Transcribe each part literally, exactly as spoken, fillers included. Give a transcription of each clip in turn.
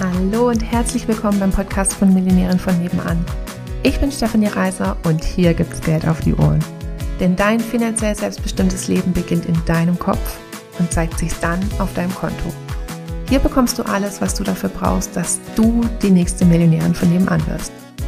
Hallo und herzlich willkommen beim Podcast von Millionären von nebenan. Ich bin Stefanie Reiser und hier gibt's Geld auf die Ohren. Denn dein finanziell selbstbestimmtes Leben beginnt in deinem Kopf und zeigt sich dann auf deinem Konto. Hier bekommst du alles, was du dafür brauchst, dass du die nächste Millionärin von nebenan wirst.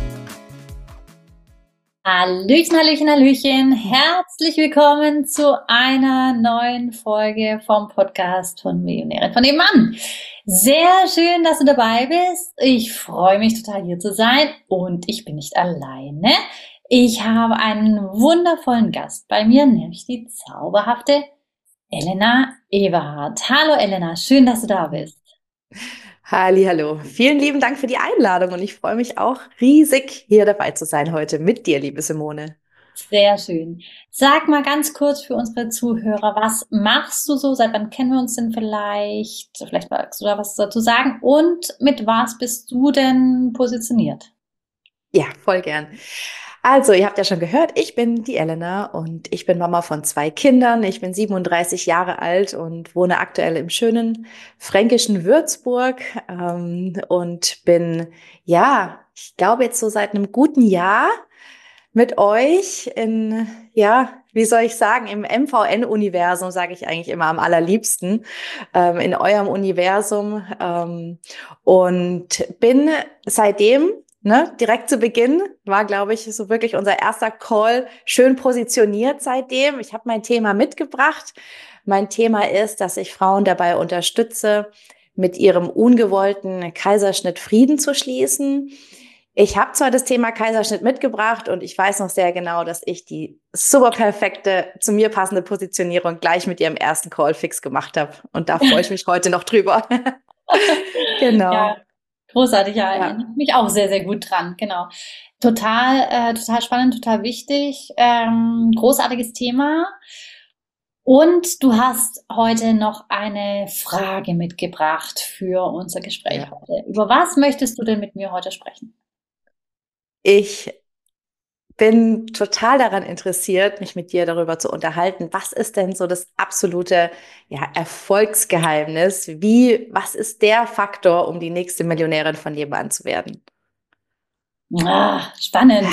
Hallöchen, Hallöchen, Hallöchen. Herzlich willkommen zu einer neuen Folge vom Podcast von Millionären von nebenan. Sehr schön, dass du dabei bist. Ich freue mich total, hier zu sein und ich bin nicht alleine. Ich habe einen wundervollen Gast bei mir, nämlich die zauberhafte Elena Everhardt. Hallo Elena, schön, dass du da bist. Hallihallo. Vielen lieben Dank für die Einladung und ich freue mich auch riesig, hier dabei zu sein heute mit dir, liebe Simone. Sehr schön. Sag mal ganz kurz für unsere Zuhörer, was machst du so? Seit wann kennen wir uns denn vielleicht? Vielleicht magst du da was dazu sagen. Und mit was bist du denn positioniert? Ja, voll gern. Also, ihr habt ja schon gehört, ich bin die Elena und ich bin Mama von zwei Kindern. Ich bin siebenunddreißig Jahre alt und wohne aktuell im schönen fränkischen Würzburg ähm, und bin, ja, ich glaube jetzt so seit einem guten Jahr mit euch in, ja, wie soll ich sagen, im M V N-Universum, sage ich eigentlich immer am allerliebsten, ähm, in eurem Universum ähm, und bin seitdem, ne, direkt zu Beginn, war, glaube ich, so wirklich unser erster Call, schön positioniert seitdem. Ich habe mein Thema mitgebracht. Mein Thema ist, dass ich Frauen dabei unterstütze, mit ihrem ungewollten Kaiserschnitt Frieden zu schließen. Ich habe zwar das Thema Kaiserschnitt mitgebracht und ich weiß noch sehr genau, dass ich die super perfekte, zu mir passende Positionierung gleich mit ihrem ersten Call fix gemacht habe. Und da freue ich mich heute noch drüber. Genau. Ja, großartig, ja, Ja. erinnere mich auch sehr, sehr gut dran, genau. Total, äh, total spannend, total wichtig, ähm, großartiges Thema. Und du hast heute noch eine Frage mitgebracht für unser Gespräch Ja. heute. Über was möchtest du denn mit mir heute sprechen? Ich bin total daran interessiert, mich mit dir darüber zu unterhalten. Was ist denn so das absolute, ja, Erfolgsgeheimnis? Wie, was ist der Faktor, um die nächste Millionärin von nebenan zu werden? Ah, spannend.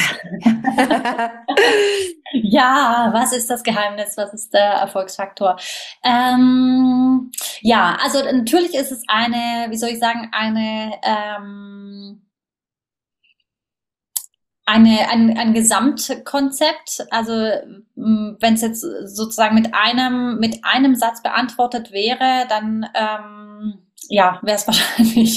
Ja, was ist das Geheimnis? Was ist der Erfolgsfaktor? Ähm, ja, also natürlich ist es eine, wie soll ich sagen, eine ähm, Eine, ein, ein Gesamtkonzept, also wenn es jetzt sozusagen mit einem mit einem Satz beantwortet wäre, dann ähm, ja, wäre es wahrscheinlich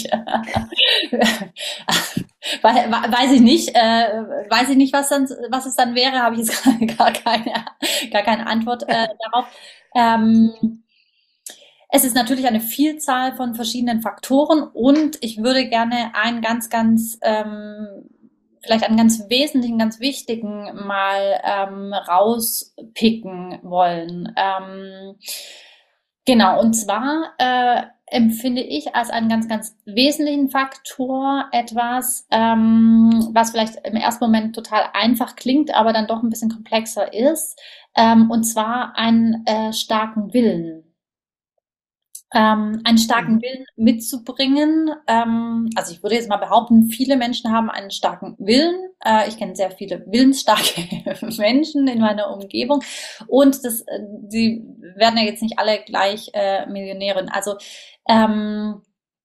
weiß ich nicht, äh, weiß ich nicht, was dann was es dann wäre, habe ich jetzt gar keine gar keine Antwort äh, darauf. Ähm, Es ist natürlich eine Vielzahl von verschiedenen Faktoren und ich würde gerne einen ganz, ganz, ähm, vielleicht einen ganz wesentlichen, ganz wichtigen mal ähm, rauspicken wollen. Ähm, genau, und zwar äh, empfinde ich als einen ganz, ganz wesentlichen Faktor etwas, ähm, was vielleicht im ersten Moment total einfach klingt, aber dann doch ein bisschen komplexer ist, ähm, und zwar einen äh, starken Willen. Ähm, einen starken Willen mitzubringen. Ähm, also ich würde jetzt mal behaupten, viele Menschen haben einen starken Willen. Äh, ich kenne sehr viele willensstarke Menschen in meiner Umgebung und das, äh, die werden ja jetzt nicht alle gleich äh, Millionärin. Also ähm,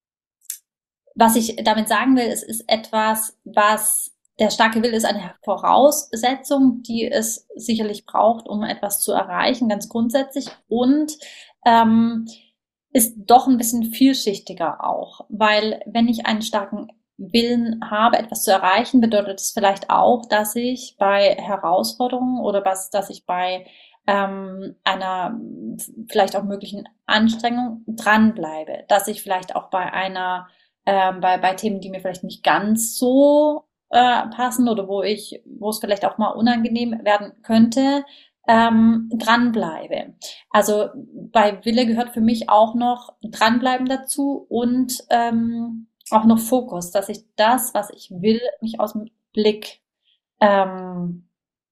was ich damit sagen will, es ist etwas, was der starke Wille ist eine Voraussetzung, die es sicherlich braucht, um etwas zu erreichen, ganz grundsätzlich und ähm, ist doch ein bisschen vielschichtiger auch, weil wenn ich einen starken Willen habe, etwas zu erreichen, bedeutet es vielleicht auch, dass ich bei Herausforderungen oder was, dass ich bei ähm, einer vielleicht auch möglichen Anstrengung dranbleibe, dass ich vielleicht auch bei einer, ähm, bei, bei Themen, die mir vielleicht nicht ganz so äh, passen oder wo ich, wo es vielleicht auch mal unangenehm werden könnte, ähm, dranbleibe. Also bei Wille gehört für mich auch noch dranbleiben dazu und ähm, auch noch Fokus, dass ich das, was ich will, nicht aus dem Blick, ähm,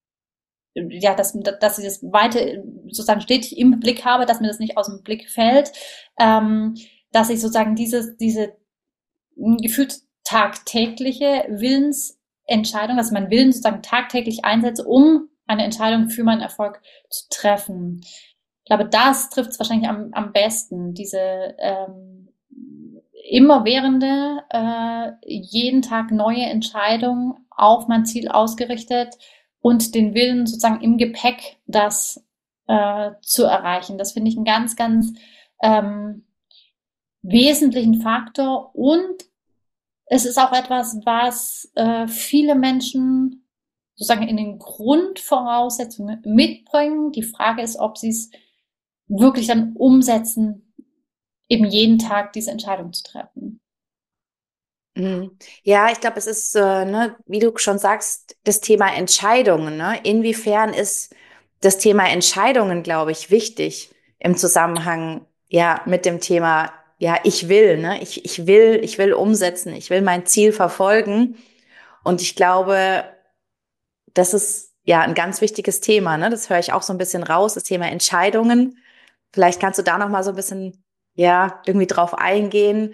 ja, dass, dass ich das weiter sozusagen stetig im Blick habe, dass mir das nicht aus dem Blick fällt, ähm, dass ich sozusagen dieses, diese gefühlt tagtägliche Willensentscheidung, dass ich meinen Willen sozusagen tagtäglich einsetze, um eine Entscheidung für meinen Erfolg zu treffen. Ich glaube, das trifft es wahrscheinlich am, am besten, diese ähm, immerwährende, äh, jeden Tag neue Entscheidung auf mein Ziel ausgerichtet und den Willen sozusagen im Gepäck, das äh, zu erreichen. Das finde ich einen ganz, ganz ähm, wesentlichen Faktor, und es ist auch etwas, was äh, viele Menschen sozusagen in den Grundvoraussetzungen mitbringen. Die Frage ist, ob sie es wirklich dann umsetzen, eben jeden Tag diese Entscheidung zu treffen. Ja, ich glaube, es ist, äh, ne, wie du schon sagst, das Thema Entscheidungen. Ne? Inwiefern ist das Thema Entscheidungen, glaube ich, wichtig im Zusammenhang ja mit dem Thema, ja, ich will, ne? Ich, ich will, ich will umsetzen, ich will mein Ziel verfolgen. Und ich glaube, das ist ja ein ganz wichtiges Thema. Ne? Das höre ich auch so ein bisschen raus, das Thema Entscheidungen. Vielleicht kannst du da noch mal so ein bisschen, ja, irgendwie drauf eingehen.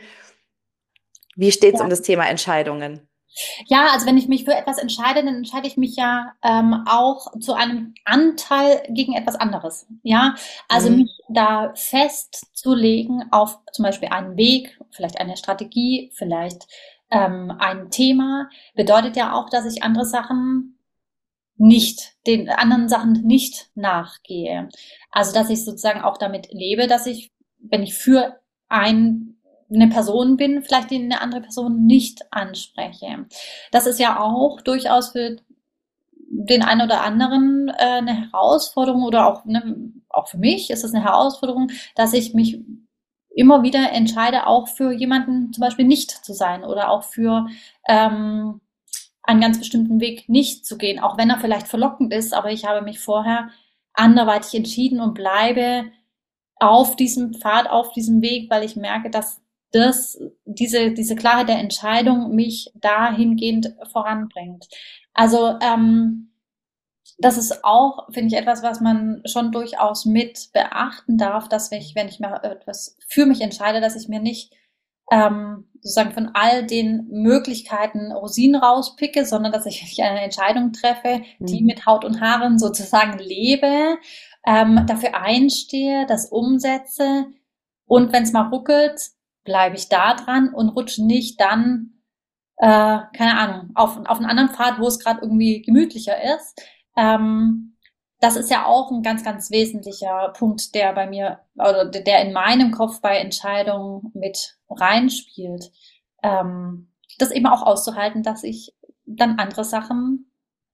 Wie steht's Ja. um das Thema Entscheidungen? Ja, also wenn ich mich für etwas entscheide, dann entscheide ich mich ja ähm, auch zu einem Anteil gegen etwas anderes. Ja, also Mhm. mich da festzulegen auf zum Beispiel einen Weg, vielleicht eine Strategie, vielleicht ähm, ein Thema, bedeutet ja auch, dass ich andere Sachen nicht, den anderen Sachen nicht nachgehe. Also dass ich sozusagen auch damit lebe, dass ich, wenn ich für ein eine Person bin, vielleicht die eine andere Person nicht anspreche. Das ist ja auch durchaus für den einen oder anderen äh, eine Herausforderung, oder auch, ne, auch für mich ist es eine Herausforderung, dass ich mich immer wieder entscheide, auch für jemanden zum Beispiel nicht zu sein oder auch für ähm, einen ganz bestimmten Weg nicht zu gehen, auch wenn er vielleicht verlockend ist, aber ich habe mich vorher anderweitig entschieden und bleibe auf diesem Pfad, auf diesem Weg, weil ich merke, dass das, diese, diese Klarheit der Entscheidung mich dahingehend voranbringt. Also ähm, das ist auch, finde ich, etwas, was man schon durchaus mit beachten darf, dass ich, wenn ich mir etwas für mich entscheide, dass ich mir nicht ähm, sozusagen von all den Möglichkeiten Rosinen rauspicke, sondern dass ich eine Entscheidung treffe, die Mhm. mit Haut und Haaren sozusagen lebe, ähm, dafür einstehe, das umsetze, und wenn es mal ruckelt, bleibe ich da dran und rutsche nicht dann, äh, keine Ahnung, auf, auf einen anderen Pfad, wo es gerade irgendwie gemütlicher ist. Ähm, das ist ja auch ein ganz, ganz wesentlicher Punkt, der bei mir, oder der in meinem Kopf bei Entscheidungen mit reinspielt. Ähm, das eben auch auszuhalten, dass ich dann andere Sachen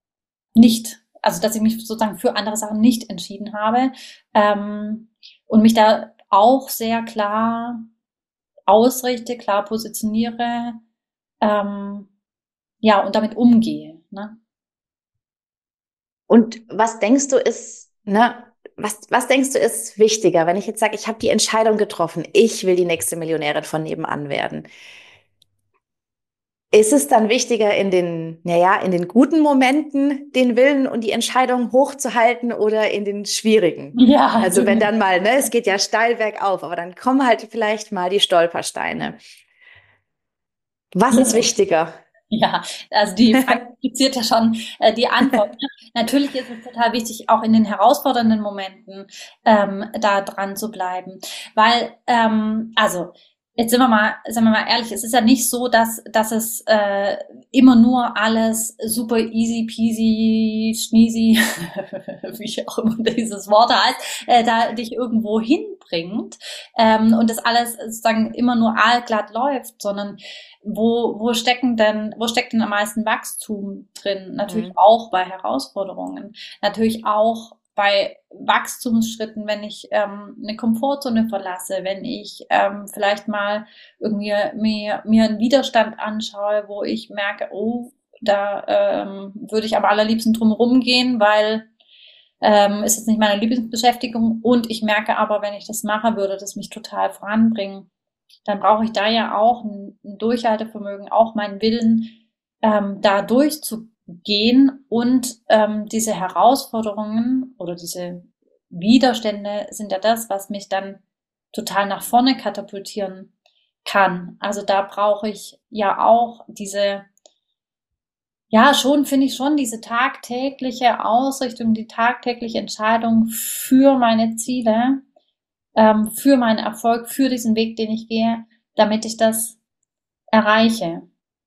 nicht, also dass ich mich sozusagen für andere Sachen nicht entschieden habe, ähm, und mich da auch sehr klar ausrichte, klar positioniere, ähm, ja, und damit umgehe. Ne? Und was denkst du ist, ne, was, was denkst du ist wichtiger, wenn ich jetzt sage, ich habe die Entscheidung getroffen, ich will die nächste Millionärin von nebenan werden? Ist es dann wichtiger, in den, naja, in den guten Momenten den Willen und die Entscheidung hochzuhalten oder in den schwierigen? Ja, Also wenn dann mal, ne, es geht ja steil bergauf, aber dann kommen halt vielleicht mal die Stolpersteine. Was ist wichtiger? Ja, also die Frage impliziert ja schon äh, die Antwort. Natürlich ist es total wichtig, auch in den herausfordernden Momenten ähm, da dran zu bleiben, weil, ähm, also jetzt sind wir mal, sagen wir mal ehrlich, es ist ja nicht so, dass dass es äh, immer nur alles super easy peasy schneezy, wie auch immer dieses Wort heißt, äh, da dich irgendwo hinbringt, ähm, und das alles sozusagen immer nur aalglatt läuft, sondern wo wo stecken denn wo steckt denn am meisten Wachstum drin? Natürlich Mhm. auch bei Herausforderungen, natürlich auch bei Wachstumsschritten, wenn ich ähm, eine Komfortzone verlasse, wenn ich ähm, vielleicht mal irgendwie mir, mir einen Widerstand anschaue, wo ich merke, oh, da ähm, würde ich am allerliebsten drum rumgehen, weil ähm, ist jetzt nicht meine Lieblingsbeschäftigung, und ich merke aber, wenn ich das mache, würde das mich total voranbringen. Dann brauche ich da ja auch ein, ein Durchhaltevermögen, auch meinen Willen, ähm, da durchzugehen, und ähm, diese Herausforderungen oder diese Widerstände sind ja das, was mich dann total nach vorne katapultieren kann. Also da brauche ich ja auch diese, ja, schon finde ich schon diese tagtägliche Ausrichtung, die tagtägliche Entscheidung für meine Ziele, ähm, für meinen Erfolg, für diesen Weg, den ich gehe, damit ich das erreiche.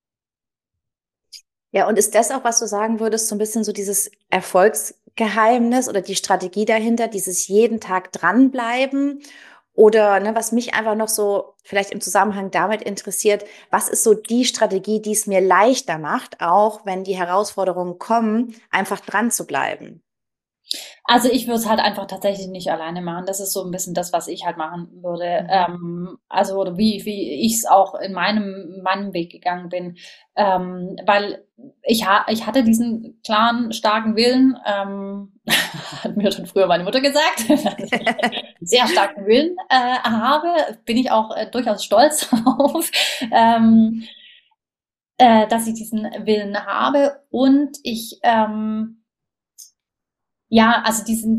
Ja, und ist das auch, was du sagen würdest, so ein bisschen so dieses Erfolgsgeheimnis oder die Strategie dahinter, dieses jeden Tag dranbleiben? Oder ne, was mich einfach noch so vielleicht im Zusammenhang damit interessiert, was ist so die Strategie, die es mir leichter macht, auch wenn die Herausforderungen kommen, einfach dran zu bleiben? Also ich würde es halt einfach tatsächlich nicht alleine machen. Das ist so ein bisschen das, was ich halt machen würde. Mhm. Ähm, also oder wie wie ich es auch in meinem meinem Weg gegangen bin, ähm, weil ich ha ich hatte diesen klaren starken Willen, ähm, hat mir schon früher meine Mutter gesagt, dass ich einen sehr starken Willen äh, habe. Bin ich auch äh, durchaus stolz auf. Ähm, äh, dass ich diesen Willen habe und ich ähm, ja, also diesen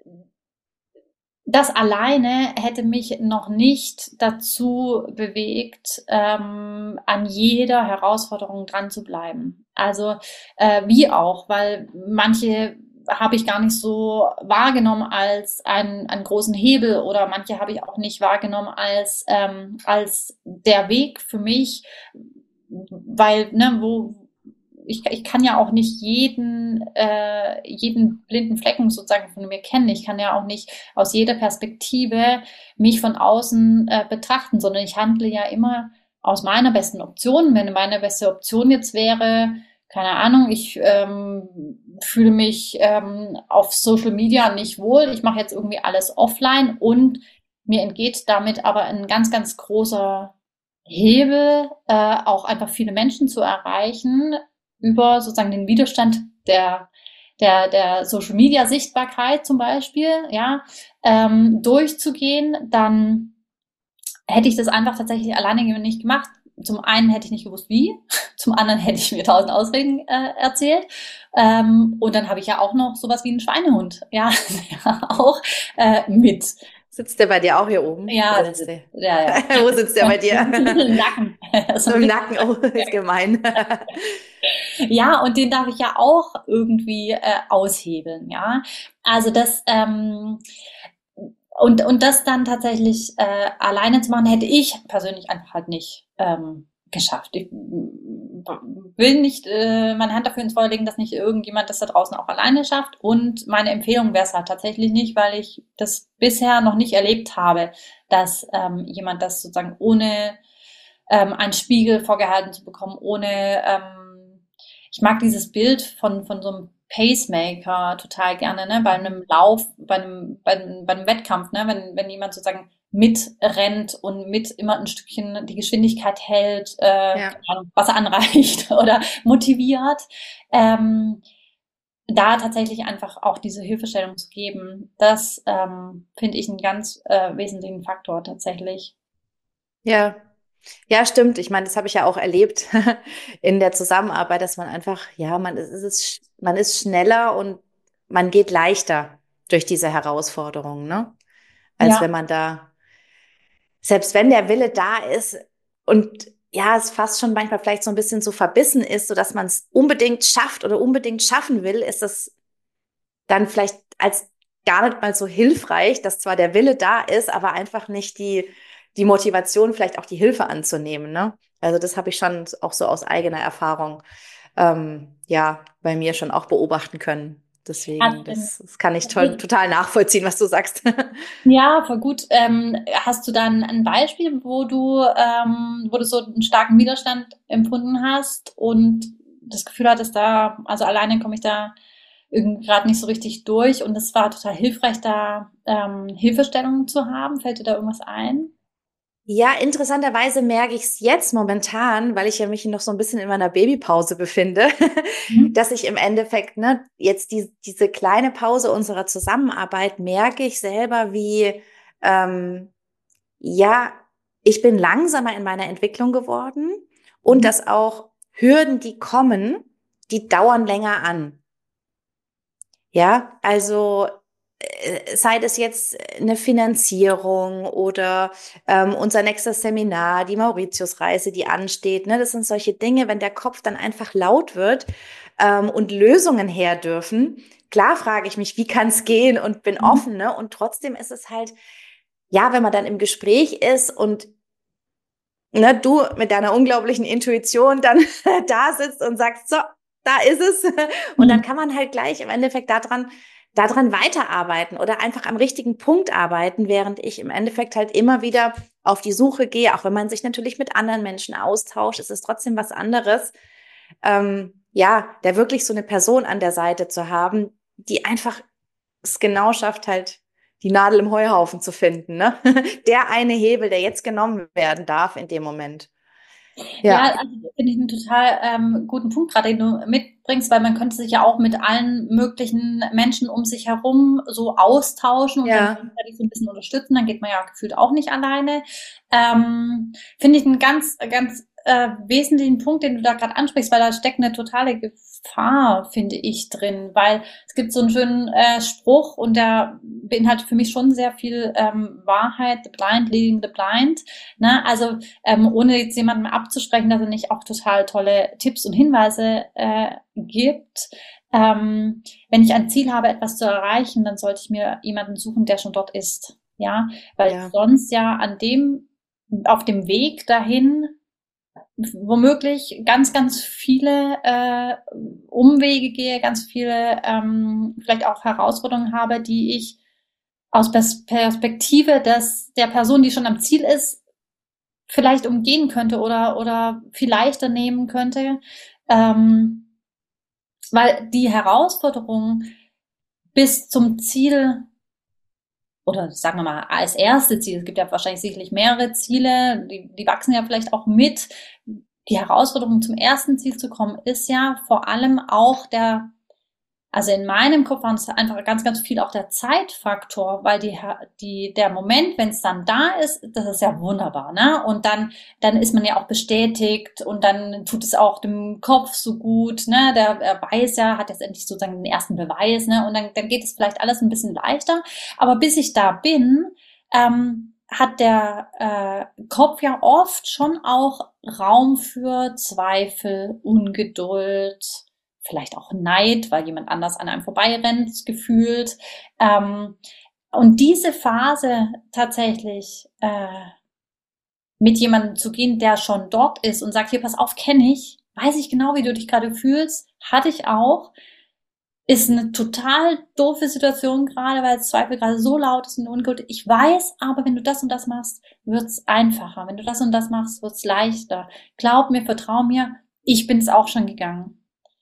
das alleine hätte mich noch nicht dazu bewegt, ähm, an jeder Herausforderung dran zu bleiben. Also äh, wie auch, weil manche habe ich gar nicht so wahrgenommen als einen, einen großen Hebel oder manche habe ich auch nicht wahrgenommen als, ähm, als der Weg für mich, weil, ne, wo, ich, ich kann ja auch nicht jeden, äh, jeden blinden Flecken sozusagen von mir kennen. Ich kann ja auch nicht aus jeder Perspektive mich von außen äh, betrachten, sondern ich handle ja immer aus meiner besten Option. Wenn meine beste Option jetzt wäre, keine Ahnung, ich ähm, fühle mich ähm, auf Social Media nicht wohl, ich mache jetzt irgendwie alles offline und mir entgeht damit aber ein ganz, ganz großer Hebel, äh, auch einfach viele Menschen zu erreichen, über sozusagen den Widerstand der, der, der Social Media Sichtbarkeit zum Beispiel, ja, ähm, durchzugehen, dann hätte ich das einfach tatsächlich alleine nicht gemacht. Zum einen hätte ich nicht gewusst, wie, zum anderen hätte ich mir tausend Ausreden äh, erzählt. Ähm, und dann habe ich ja auch noch sowas wie einen Schweinehund, ja, ja auch äh, mit. Sitzt der bei dir auch hier oben? Ja, Oder das, sitzt der? ja, ja. Wo sitzt der bei dir? Im Nacken. So im Nacken, oh, ist gemein. Ja, und den darf ich ja auch irgendwie äh, aushebeln, ja. Also das ähm, und und das dann tatsächlich äh, alleine zu machen, hätte ich persönlich einfach halt nicht ähm, geschafft. Ich will nicht äh, meine Hand dafür ins Feuer legen, dass nicht irgendjemand das da draußen auch alleine schafft. Und meine Empfehlung wäre es halt tatsächlich nicht, weil ich das bisher noch nicht erlebt habe, dass ähm, jemand das sozusagen ohne ähm, einen Spiegel vorgehalten zu bekommen, ohne ähm, ich mag dieses Bild von, von so einem Pacemaker total gerne, ne? Bei einem Lauf, bei einem, bei einem, bei einem Wettkampf, ne? Wenn, wenn jemand sozusagen mitrennt und mit immer ein Stückchen die Geschwindigkeit hält, äh, Ja. Wasser anreicht oder motiviert, ähm, da tatsächlich einfach auch diese Hilfestellung zu geben, das ähm, finde ich einen ganz äh, wesentlichen Faktor tatsächlich. Ja. Ja, stimmt. Ich meine, das habe ich ja auch erlebt in der Zusammenarbeit, dass man einfach, ja, man ist, es ist, man ist schneller und man geht leichter durch diese Herausforderungen, ne? Als Ja, wenn man da, selbst wenn der Wille da ist und ja, es fast schon manchmal vielleicht so ein bisschen so verbissen ist, so dass man es unbedingt schafft oder unbedingt schaffen will, ist das dann vielleicht als gar nicht mal so hilfreich, dass zwar der Wille da ist, aber einfach nicht die, die Motivation, vielleicht auch die Hilfe anzunehmen, ne? Also das habe ich schon auch so aus eigener Erfahrung, ähm, ja, bei mir schon auch beobachten können. Deswegen, hast du, das, das kann ich to total nachvollziehen, was du sagst. ja, voll gut. Ähm, hast du dann ein Beispiel, wo du, ähm, wo du so einen starken Widerstand empfunden hast und das Gefühl hattest, da, also alleine komme ich da irgendwie gerade nicht so richtig durch und es war total hilfreich, da ähm, Hilfestellungen zu haben. Fällt dir da irgendwas ein? Ja, interessanterweise merke ich es jetzt momentan, weil ich ja mich noch so ein bisschen in meiner Babypause befinde, Mhm. dass ich im Endeffekt, ne, jetzt die, diese kleine Pause unserer Zusammenarbeit merke ich selber, wie, ähm, ja, ich bin langsamer in meiner Entwicklung geworden und Mhm. dass auch Hürden, die kommen, die dauern länger an. Ja, also äh, sei das jetzt eine Finanzierung oder ähm, unser nächstes Seminar, die Mauritiusreise, die ansteht. Ne? Das sind solche Dinge, wenn der Kopf dann einfach laut wird ähm, und Lösungen her dürfen. Klar frage ich mich, wie kann es gehen und bin Mhm. offen. Ne? Und trotzdem ist es halt, ja, wenn man dann im Gespräch ist und ne, du mit deiner unglaublichen Intuition dann da sitzt und sagst, so, da ist es. Und dann Mhm. kann man halt gleich im Endeffekt daran, daran weiterarbeiten oder einfach am richtigen Punkt arbeiten, während ich im Endeffekt halt immer wieder auf die Suche gehe. Auch wenn man sich natürlich mit anderen Menschen austauscht, ist es trotzdem was anderes. Ähm, ja, da wirklich so eine Person an der Seite zu haben, die einfach es genau schafft, halt die Nadel im Heuhaufen zu finden, ne? Der eine Hebel, der jetzt genommen werden darf in dem Moment. Ja, Ja, also das finde ich einen total ähm, guten Punkt gerade, den du mitbringst, weil man könnte sich ja auch mit allen möglichen Menschen um sich herum so austauschen und dann ja, gegenseitig so ein bisschen unterstützen, dann geht man ja gefühlt auch nicht alleine. Ähm, finde ich einen ganz, ganz äh, wesentlichen Punkt, den du da gerade ansprichst, weil da steckt eine totale Gefahr, finde ich, drin, weil es gibt so einen schönen äh, Spruch und der beinhaltet für mich schon sehr viel ähm, Wahrheit, the blind leading the blind, ne? Also ähm, ohne jetzt jemandem abzusprechen, dass er nicht auch total tolle Tipps und Hinweise äh, gibt. Ähm, wenn ich ein Ziel habe, etwas zu erreichen, dann sollte ich mir jemanden suchen, der schon dort ist. Ja, weil ich ja, sonst ja an dem, auf dem Weg dahin womöglich ganz, ganz viele äh, Umwege gehe, ganz viele ähm, vielleicht auch Herausforderungen habe, die ich aus Pers Perspektive des, der Person, die schon am Ziel ist, vielleicht umgehen könnte oder, oder viel leichter nehmen könnte. Ähm, weil die Herausforderung bis zum Ziel oder sagen wir mal als erste Ziel, es gibt ja wahrscheinlich sicherlich mehrere Ziele, die, die wachsen ja vielleicht auch mit. Die Herausforderung zum ersten Ziel zu kommen, ist ja vor allem auch der, also in meinem Kopf war es einfach ganz, ganz viel auch der Zeitfaktor, weil die, die, der Moment, wenn es dann da ist, das ist ja wunderbar, ne? Und dann, dann ist man ja auch bestätigt und dann tut es auch dem Kopf so gut, ne? Der, der weiß ja, hat jetzt endlich sozusagen den ersten Beweis, ne? Und dann, dann geht es vielleicht alles ein bisschen leichter. Aber bis ich da bin, ähm, hat der äh, Kopf ja oft schon auch Raum für Zweifel, Ungeduld, vielleicht auch Neid, weil jemand anders an einem vorbeirennt, gefühlt. Ähm, und diese Phase tatsächlich äh, mit jemandem zu gehen, der schon dort ist und sagt, hier, pass auf, kenne ich, weiß ich genau, wie du dich gerade fühlst, hatte ich auch, ist eine total doofe Situation gerade, weil Zweifel gerade so laut ist und ungültig. Ich weiß, aber wenn du das und das machst, wird's einfacher. Wenn du das und das machst, wird's leichter. Glaub mir, vertrau mir, ich bin es auch schon gegangen.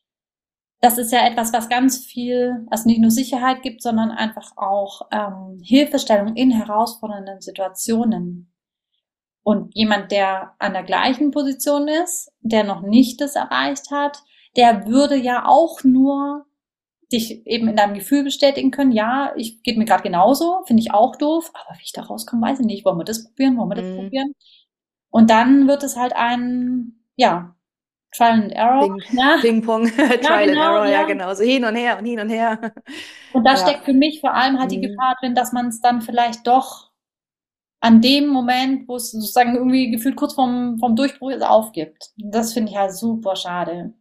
Das ist ja etwas, was ganz viel, also nicht nur Sicherheit gibt, sondern einfach auch ähm, Hilfestellung in herausfordernden Situationen. Und jemand, der an der gleichen Position ist, der noch nicht das erreicht hat, der würde ja auch nur dich eben in deinem Gefühl bestätigen können, ja, ich geht mir gerade genauso, finde ich auch doof, aber wie ich da rauskomme, weiß ich nicht. Wollen wir das probieren, wollen wir das mhm. probieren? Und dann wird es halt ein, ja, Trial and Error. Ping, Ja, Ping-Pong, ja, Trial and genau, Error, ja, ja. genau. So hin und her und hin und her. Und da Ja. steckt für mich vor allem halt die Mhm. Gefahr drin, dass man es dann vielleicht doch an dem Moment, wo es sozusagen irgendwie gefühlt kurz vorm, vorm Durchbruch ist, aufgibt. Das finde ich halt super schade.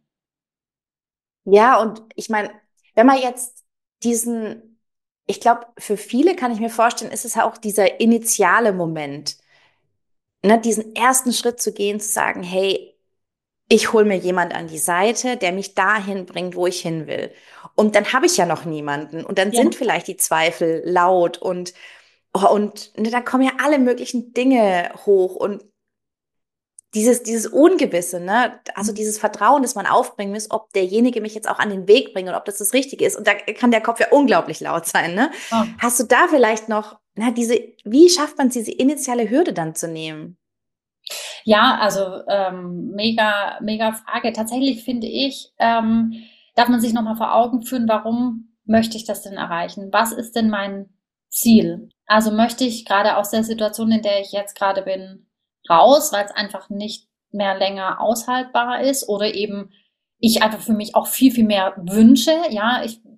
Ja, und ich meine, wenn man jetzt diesen, ich glaube, für viele kann ich mir vorstellen, ist es auch dieser initiale Moment, ne, diesen ersten Schritt zu gehen, zu sagen, hey, ich hole mir jemand an die Seite, der mich dahin bringt, wo ich hin will. Und dann habe ich ja noch niemanden. Und dann Ja. sind vielleicht die Zweifel laut und, oh, und ne, da kommen ja alle möglichen Dinge hoch und dieses, dieses Ungewisse, ne? Also dieses Vertrauen, das man aufbringen muss, ob derjenige mich jetzt auch an den Weg bringt und ob das das Richtige ist. Und da kann der Kopf ja unglaublich laut sein, ne? Ja. Hast du da vielleicht noch, na, diese, wie schafft man es, diese initiale Hürde dann zu nehmen? Ja, also ähm, mega, mega Frage. Tatsächlich finde ich, ähm, darf man sich nochmal vor Augen führen, warum möchte ich das denn erreichen? Was ist denn mein Ziel? Also möchte ich gerade aus der Situation, in der ich jetzt gerade bin, raus, weil es einfach nicht mehr länger aushaltbar ist oder eben ich einfach für mich auch viel, viel mehr wünsche. Ja, ich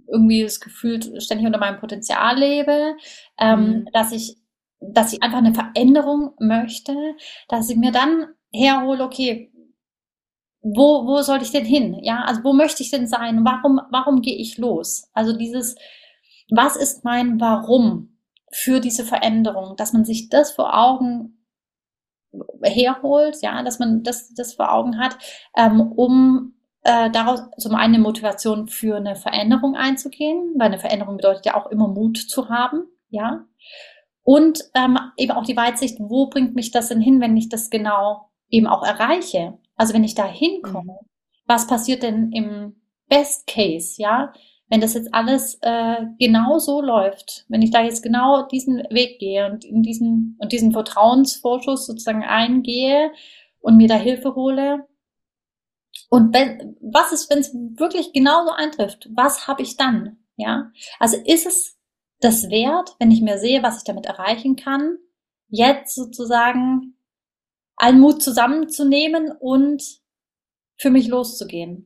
irgendwie das Gefühl ständig unter meinem Potenzial lebe, ähm, Mhm. dass ich, dass ich einfach eine Veränderung möchte, dass ich mir dann herhole, okay, wo, wo soll ich denn hin? Ja, also wo möchte ich denn sein? Warum, warum gehe ich los? Also dieses, was ist mein Warum für diese Veränderung? Dass man sich das vor Augen herholt, ja, dass man das, das vor Augen hat, ähm, um äh, daraus zum einen eine Motivation für eine Veränderung einzugehen, weil eine Veränderung bedeutet ja auch immer Mut zu haben, ja. Und ähm, eben auch die Weitsicht, wo bringt mich das denn hin, wenn ich das genau eben auch erreiche? Also wenn ich da hinkomme, Mhm. was passiert denn im Best Case, ja? Wenn das jetzt alles äh, genau so läuft, wenn ich da jetzt genau diesen Weg gehe und in diesen und diesen Vertrauensvorschuss sozusagen eingehe und mir da Hilfe hole. Und wenn, was ist, wenn es wirklich genauso eintrifft? Was habe ich dann? Ja, also ist es das wert, wenn ich mir sehe, was ich damit erreichen kann, jetzt sozusagen allen Mut zusammenzunehmen und für mich loszugehen?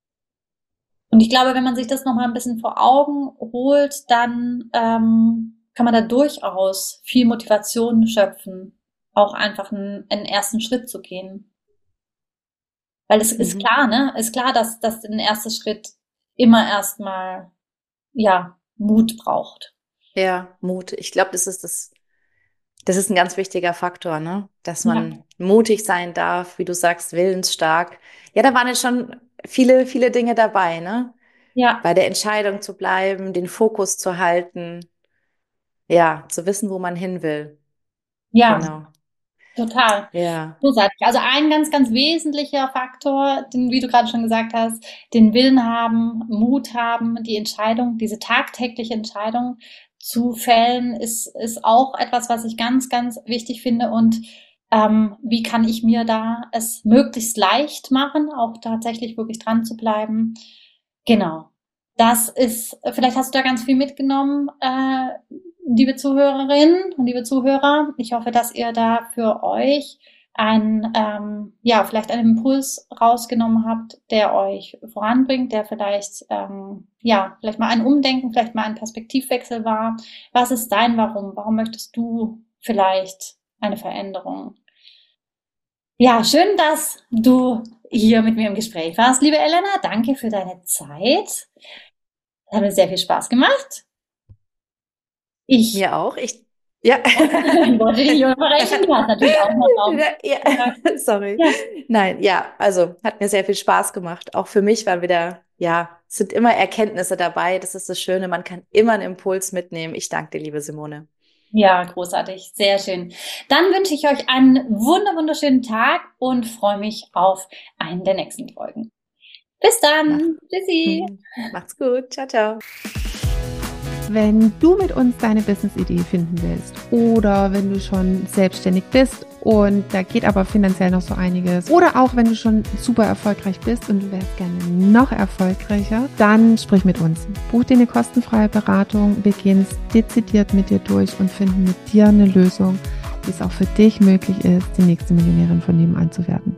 Und ich glaube, wenn man sich das nochmal ein bisschen vor Augen holt, dann ähm, kann man da durchaus viel Motivation schöpfen, auch einfach einen, einen ersten Schritt zu gehen. Weil es ist Mhm. klar, ne? Ist klar, dass, dass ein erster Schritt immer erstmal, ja, Mut braucht. Ja, Mut. Ich glaube, das ist das, das ist ein ganz wichtiger Faktor, ne? Dass Ja, man mutig sein darf, wie du sagst, willensstark. Ja, da waren jetzt schon viele, viele Dinge dabei, ne? ja, Bei der Entscheidung zu bleiben, den Fokus zu halten, ja, zu wissen, wo man hin will. ja, Genau. total. Ja. Großartig. Also ein ganz, ganz wesentlicher Faktor, den, wie du gerade schon gesagt hast, den Willen haben, Mut haben, die Entscheidung, diese tagtägliche Entscheidung zu fällen, ist, ist auch etwas, was ich ganz, ganz wichtig finde. Und ähm, wie kann ich mir da es möglichst leicht machen, auch tatsächlich wirklich dran zu bleiben? Genau. Das ist, vielleicht hast du da ganz viel mitgenommen, äh, liebe Zuhörerinnen und liebe Zuhörer. Ich hoffe, dass ihr da für euch einen, ähm, ja, vielleicht einen Impuls rausgenommen habt, der euch voranbringt, der vielleicht, ähm, ja, vielleicht mal ein Umdenken, vielleicht mal ein Perspektivwechsel war. Was ist dein Warum? Warum möchtest du vielleicht eine Veränderung? Ja, schön, dass du hier mit mir im Gespräch warst, liebe Elena. Danke für deine Zeit. Hat mir sehr viel Spaß gemacht. Ich Mir auch. Ich, ja. wollte dich nicht unterbrechen. Du hast natürlich auch noch Raum. Ja, ja, sorry. Ja. Nein, ja, also hat mir sehr viel Spaß gemacht. Auch für mich war wieder, ja, es sind immer Erkenntnisse dabei. Das ist das Schöne. Man kann immer einen Impuls mitnehmen. Ich danke dir, liebe Simone. Ja, großartig. Sehr schön. Dann wünsche ich euch einen wunder, wunderschönen Tag und freue mich auf einen der nächsten Folgen. Bis dann. Mach, Tschüssi. Macht's gut. Ciao, ciao. Wenn du mit uns deine Business-Idee finden willst oder wenn du schon selbstständig bist und da geht aber finanziell noch so einiges oder auch wenn du schon super erfolgreich bist und du wärst gerne noch erfolgreicher, dann sprich mit uns. Buch dir eine kostenfreie Beratung, wir gehen es dezidiert mit dir durch und finden mit dir eine Lösung, wie es auch für dich möglich ist, die nächste Millionärin von nebenan zu werden.